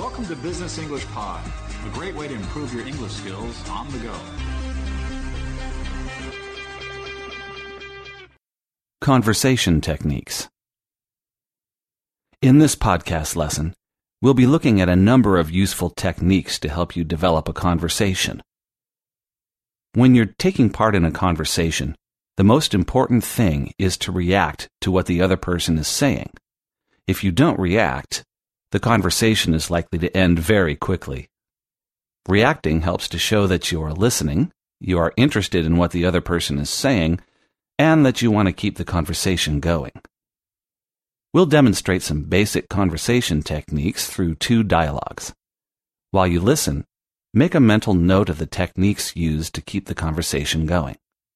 Welcome to Business English Pod, a great way to improve your English skills on the go. Conversation techniques. In this podcast lesson, we'll be looking at a number of useful techniques to help you develop a conversation. When you're taking part in a conversation, the most important thing is to react to what the other person is saying. If you don't react, the conversation is likely to end very quickly. Reacting helps to show that you are listening, you are interested in what the other person is saying, and that you want to keep the conversation going. We'll demonstrate some basic conversation techniques through 2 dialogues. While you listen, make a mental note of the techniques used to keep the conversation going.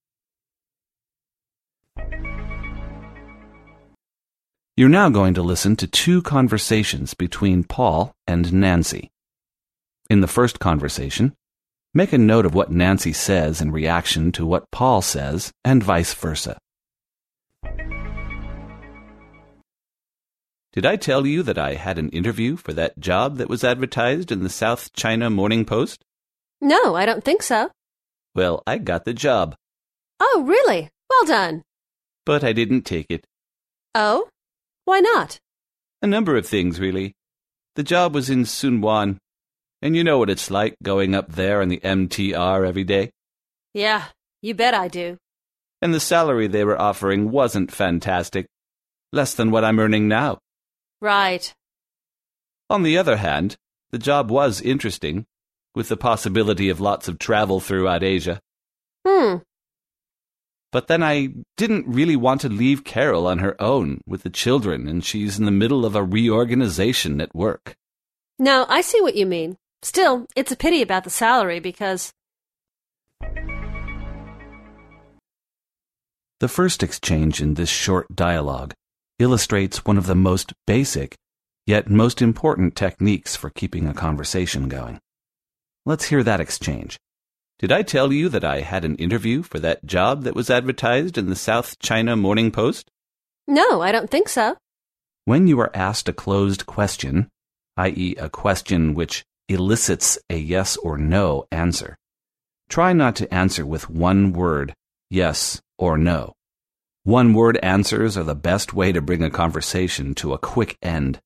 You're now going to listen to 2 conversations between Paul and Nancy. In the first conversation, make a note of what Nancy says in reaction to what Paul says, and vice versa. Did I tell you that I had an interview for that job that was advertised in the South China Morning Post? No, I don't think so. Well, I got the job. Oh, really? Well done. But I didn't take it. Oh? Why not? A number of things, really. The job was in Sunwon, and you know what it's like going up there on the MTR every day. Yeah, you bet I do. And the salary they were offering wasn't fantastic. Less than what I'm earning now. Right. On the other hand, the job was interesting, with the possibility of lots of travel throughout Asia. But then I didn't really want to leave Carol on her own with the children, and she's in the middle of a reorganization at work. No, I see what you mean. Still, it's a pity about the salary because... The first exchange in this short dialogue illustrates one of the most basic, yet most important techniques for keeping a conversation going. Let's hear that exchange. Did I tell you that I had an interview for that job that was advertised in the South China Morning Post? No, I don't think so. When you are asked a closed question, i.e. a question which elicits a yes or no answer, try not to answer with one word, yes or no. One-word answers are the best way to bring a conversation to a quick end.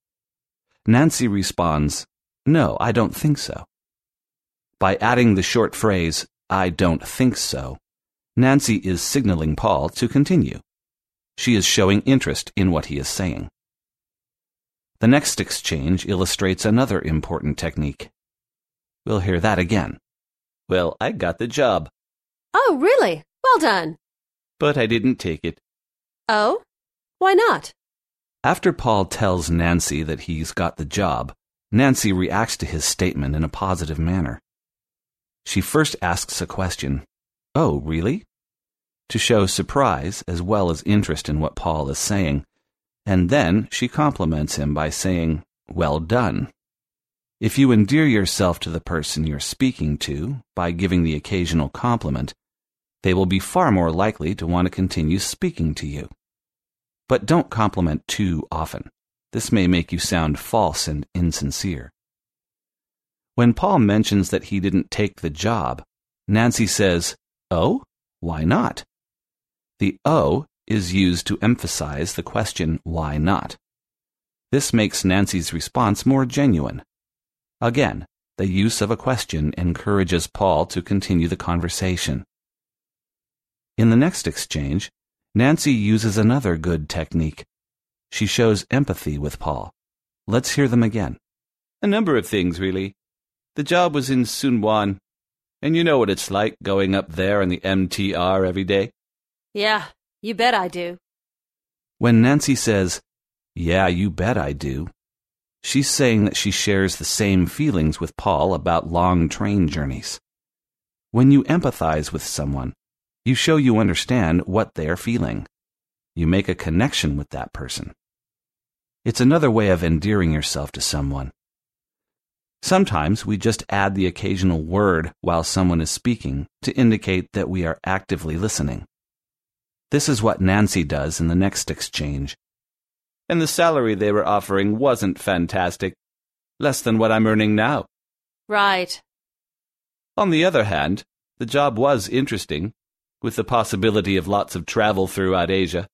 Nancy responds, "No, I don't think so." By adding the short phrase, "I don't think so," Nancy is signaling Paul to continue. She is showing interest in what he is saying. The next exchange illustrates another important technique. We'll hear that again. Well, I got the job. Oh, really? Well done. But I didn't take it. Oh? Why not? After Paul tells Nancy that he's got the job, Nancy reacts to his statement in a positive manner. She first asks a question, "Oh, really?" to show surprise as well as interest in what Paul is saying, and then she compliments him by saying, "Well done." If you endear yourself to the person you're speaking to by giving the occasional compliment, they will be far more likely to want to continue speaking to you. But don't compliment too often. This may make you sound false and insincere. When Paul mentions that he didn't take the job, Nancy says, "Oh, why not?" The "oh" is used to emphasize the question, "Why not?" This makes Nancy's response more genuine. Again, the use of a question encourages Paul to continue the conversation. In the next exchange, Nancy uses another good technique. She shows empathy with Paul. Let's hear them again. A number of things, really. The job was in Sunwon, and you know what it's like going up there on the MTR every day. Yeah, you bet I do. When Nancy says, "Yeah, you bet I do," she's saying that she shares the same feelings with Paul about long train journeys. When you empathize with someone, you show you understand what they're feeling. You make a connection with that person. It's another way of endearing yourself to someone. Sometimes we just add the occasional word while someone is speaking to indicate that we are actively listening. This is what Nancy does in the next exchange. And the salary they were offering wasn't fantastic. less than what I'm earning now. Right. On the other hand, the job was interesting, with the possibility of lots of travel throughout Asia.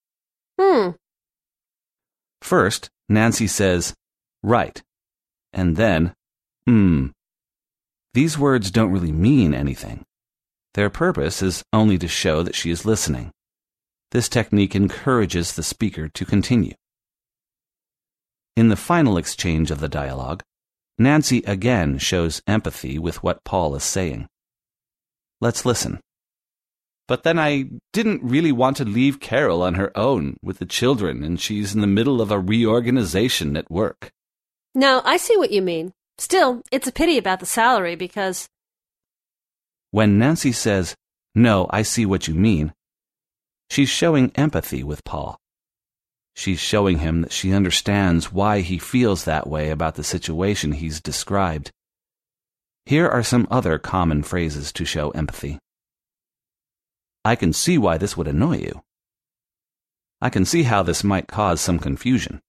First, Nancy says, right, and then, These words don't really mean anything. Their purpose is only to show that she is listening. This technique encourages the speaker to continue. In the final exchange of the dialogue, Nancy again shows empathy with what Paul is saying. Let's listen. But then I didn't really want to leave Carol on her own with the children, and she's in the middle of a reorganization at work. No, I see what you mean. Still, it's a pity about the salary because... When Nancy says, "No, I see what you mean," she's showing empathy with Paul. She's showing him that she understands why he feels that way about the situation he's described. Here are some other common phrases to show empathy. I can see why this would annoy you. I can see how this might cause some confusion.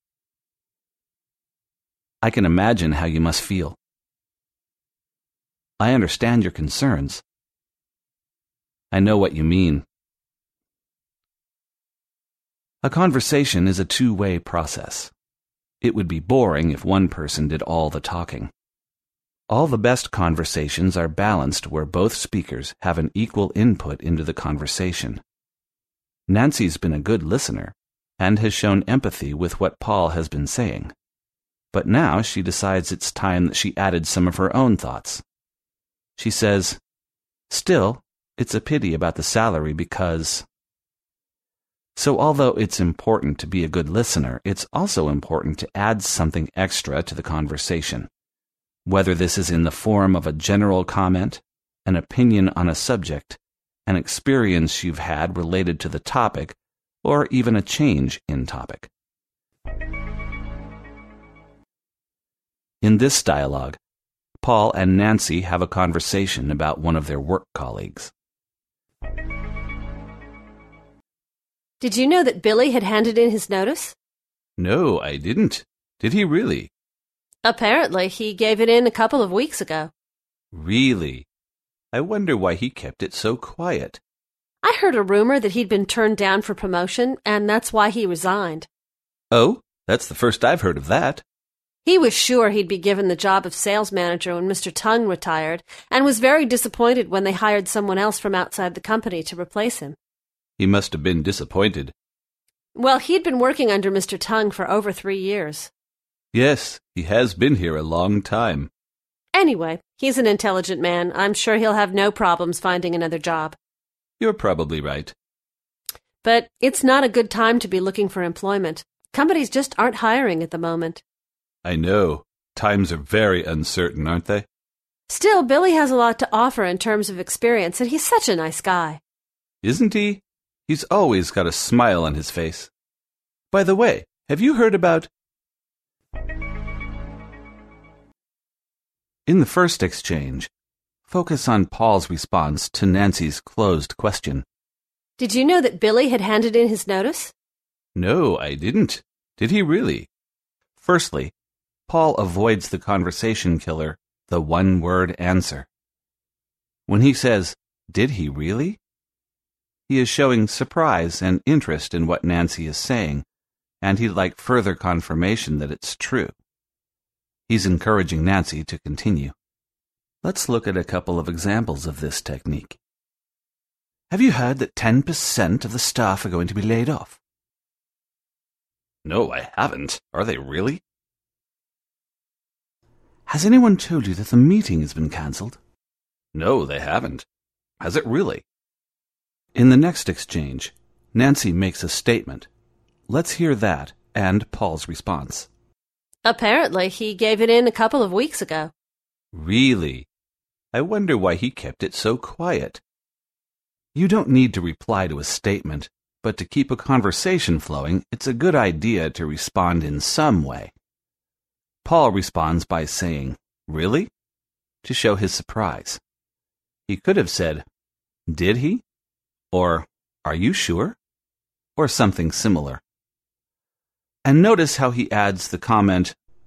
I can imagine how you must feel. I understand your concerns. I know what you mean. A conversation is a two-way process. It would be boring if one person did all the talking. All the best conversations are balanced where both speakers have an equal input into the conversation. Nancy's been a good listener and has shown empathy with what Paul has been saying. But now she decides it's time that she added some of her own thoughts. She says, "Still, it's a pity about the salary because..." So although it's important to be a good listener, it's also important to add something extra to the conversation. Whether this is in the form of a general comment, an opinion on a subject, an experience you've had related to the topic, or even a change in topic. In this dialogue, Paul and Nancy have a conversation about one of their work colleagues. Did you know that Billy had handed in his notice? No, I didn't. Did he really? Apparently, he gave it in a couple of weeks ago. Really? I wonder why he kept it so quiet. I heard a rumor that he'd been turned down for promotion, and that's why he resigned. Oh, that's the first I've heard of that. He was sure he'd be given the job of sales manager when Mr. Tung retired, and was very disappointed when they hired someone else from outside the company to replace him. He must have been disappointed. Well, he'd been working under Mr. Tung for over 3 years. Yes, he has been here a long time. Anyway, he's an intelligent man. I'm sure he'll have no problems finding another job. You're probably right. But it's not a good time to be looking for employment. Companies just aren't hiring at the moment. I know. Times are very uncertain, aren't they? Still, Billy has a lot to offer in terms of experience, and he's such a nice guy. Isn't he? He's always got a smile on his face. By the way, have you heard about... In the first exchange, focus on Paul's response to Nancy's closed question. Did you know that Billy had handed in his notice? No, I didn't. Did he really? Firstly, Paul avoids the conversation killer, the one-word answer. When he says, "Did he really?" he is showing surprise and interest in what Nancy is saying, and he'd like further confirmation that it's true. He's encouraging Nancy to continue. Let's look at a couple of examples of this technique. Have you heard that 10% of the staff are going to be laid off? No, I haven't. Are they really? Has anyone told you that the meeting has been cancelled? No, they haven't. Has it really? In the next exchange, Nancy makes a statement. Let's hear that and Paul's response. Apparently, he gave it in a couple of weeks ago. Really? I wonder why he kept it so quiet. You don't need to reply to a statement, but to keep a conversation flowing, it's a good idea to respond in some way. Paul responds by saying, "Really?" to show his surprise. He could have said, "Did he?" or "Are you sure?" or something similar. And notice how he adds the comment,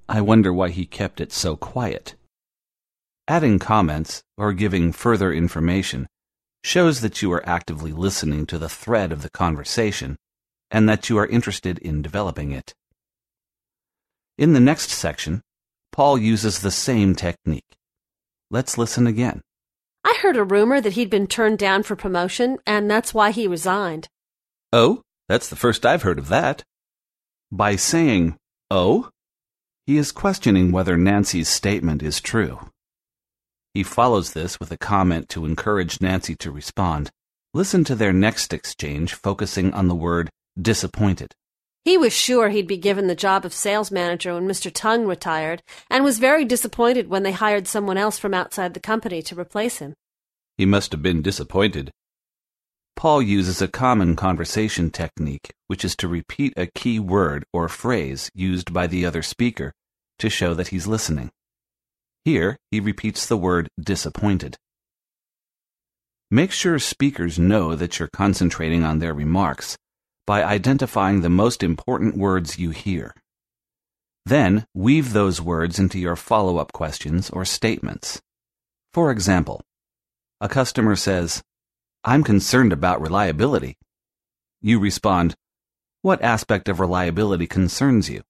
I wonder why he kept it so quiet. Adding comments or giving further information shows that you are actively listening to the thread of the conversation and that you are interested in developing it. In the next section, Paul uses the same technique. Let's listen again. I heard a rumor that he'd been turned down for promotion, and that's why he resigned. Oh, that's the first I've heard of that. By saying, "Oh," he is questioning whether Nancy's statement is true. He follows this with a comment to encourage Nancy to respond. Listen to their next exchange, focusing on the word disappointed. He was sure he'd be given the job of sales manager when Mr. Tung retired, and was very disappointed when they hired someone else from outside the company to replace him. He must have been disappointed. Paul uses a common conversation technique, which is to repeat a key word or phrase used by the other speaker to show that he's listening. Here, he repeats the word disappointed. Make sure speakers know that you're concentrating on their remarks by identifying the most important words you hear. Then, weave those words into your follow-up questions or statements. For example, a customer says, "I'm concerned about reliability." You respond, "What aspect of reliability concerns you?"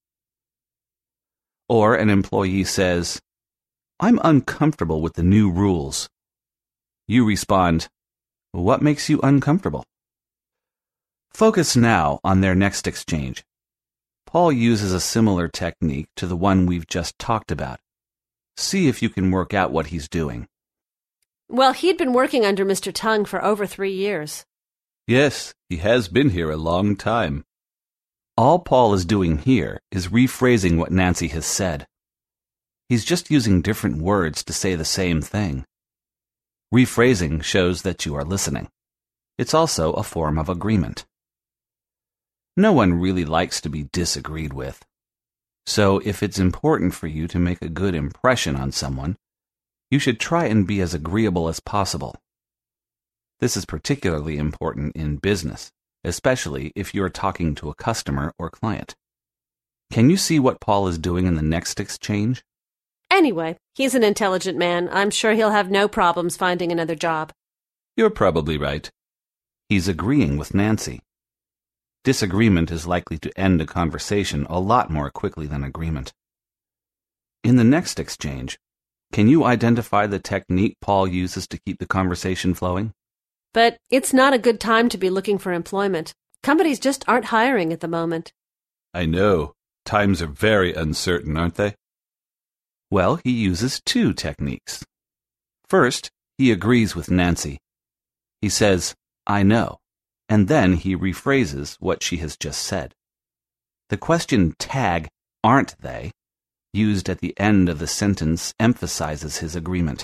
Or an employee says, "I'm uncomfortable with the new rules." You respond, "What makes you uncomfortable?" Focus now on their next exchange. Paul uses a similar technique to the one we've just talked about. See if you can work out what he's doing. Well, he'd been working under Mr. Tung for over 3 years. Yes, he has been here a long time. All Paul is doing here is rephrasing what Nancy has said. He's just using different words to say the same thing. Rephrasing shows that you are listening. It's also a form of agreement. No one really likes to be disagreed with. So if it's important for you to make a good impression on someone, you should try and be as agreeable as possible. This is particularly important in business, especially if you're talking to a customer or client. Can you see what Paul is doing in the next exchange? Anyway, he's an intelligent man. I'm sure he'll have no problems finding another job. You're probably right. He's agreeing with Nancy. Disagreement is likely to end a conversation a lot more quickly than agreement. In the next exchange, can you identify the technique Paul uses to keep the conversation flowing? But it's not a good time to be looking for employment. Companies just aren't hiring at the moment. I know. Times are very uncertain, aren't they? Well, he uses 2 techniques. First, he agrees with Nancy. He says, "I know," and then he rephrases what she has just said. The question tag, "aren't they?" used at the end of the sentence emphasizes his agreement.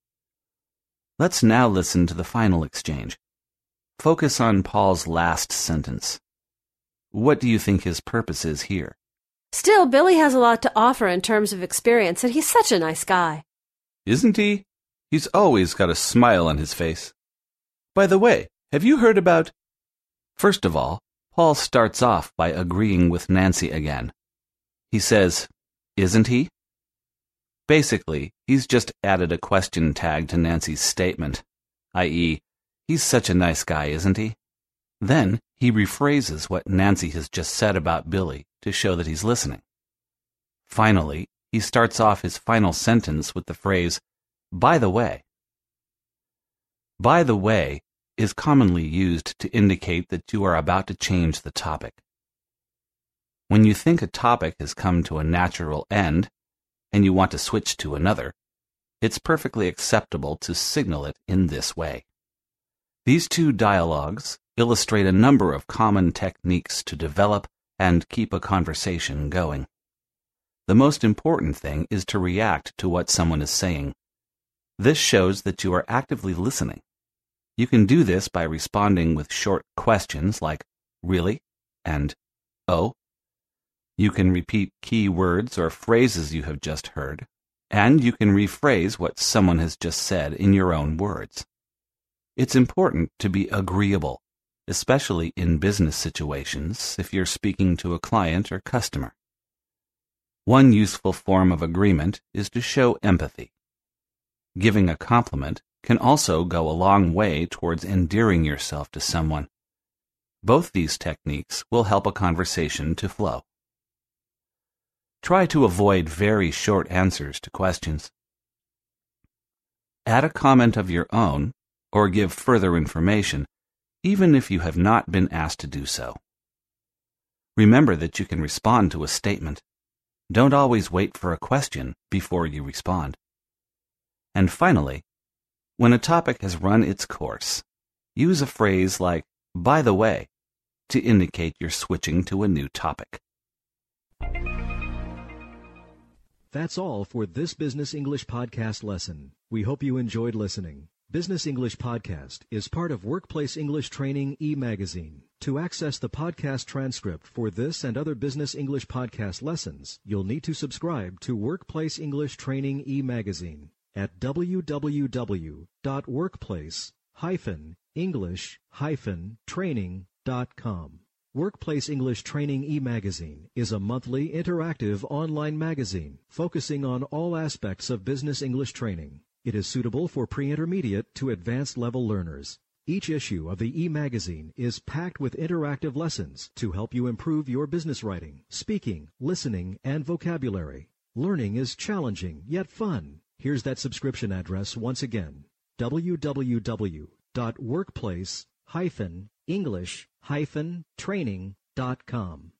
Let's now listen to the final exchange. Focus on Paul's last sentence. What do you think his purpose is here? Still, Billy has a lot to offer in terms of experience, and he's such a nice guy. Isn't he? He's always got a smile on his face. By the way, have you heard about... First of all, Paul starts off by agreeing with Nancy again. He says, "Isn't he?" Basically, he's just added a question tag to Nancy's statement, i.e., "He's such a nice guy, isn't he?" Then he rephrases what Nancy has just said about Billy to show that he's listening. Finally, he starts off his final sentence with the phrase, "By the way." "By the way" is commonly used to indicate that you are about to change the topic. When you think a topic has come to a natural end, and you want to switch to another, it's perfectly acceptable to signal it in this way. These 2 dialogues illustrate a number of common techniques to develop and keep a conversation going. The most important thing is to react to what someone is saying. This shows that you are actively listening. You can do this by responding with short questions like, "Really?" and "Oh." You can repeat key words or phrases you have just heard, and you can rephrase what someone has just said in your own words. It's important to be agreeable, especially in business situations if you're speaking to a client or customer. One useful form of agreement is to show empathy. Giving a compliment can also go a long way towards endearing yourself to someone. Both these techniques will help a conversation to flow. Try to avoid very short answers to questions. Add a comment of your own or give further information, even if you have not been asked to do so. Remember that you can respond to a statement. Don't always wait for a question before you respond. And finally, when a topic has run its course, use a phrase like, "by the way," to indicate you're switching to a new topic. That's all for this Business English Podcast lesson. We hope you enjoyed listening. Business English Podcast is part of Workplace English Training e-magazine. To access the podcast transcript for this and other Business English Podcast lessons, you'll need to subscribe to Workplace English Training e-magazine at www.workplace-english-training.com. Workplace English Training e-magazine is a monthly interactive online magazine focusing on all aspects of business English training. It is suitable for pre-intermediate to advanced level learners. Each issue of the e-magazine is packed with interactive lessons to help you improve your business writing, speaking, listening, and vocabulary. Learning is challenging yet fun. Here's that subscription address once again: www.workplace-english-training.com.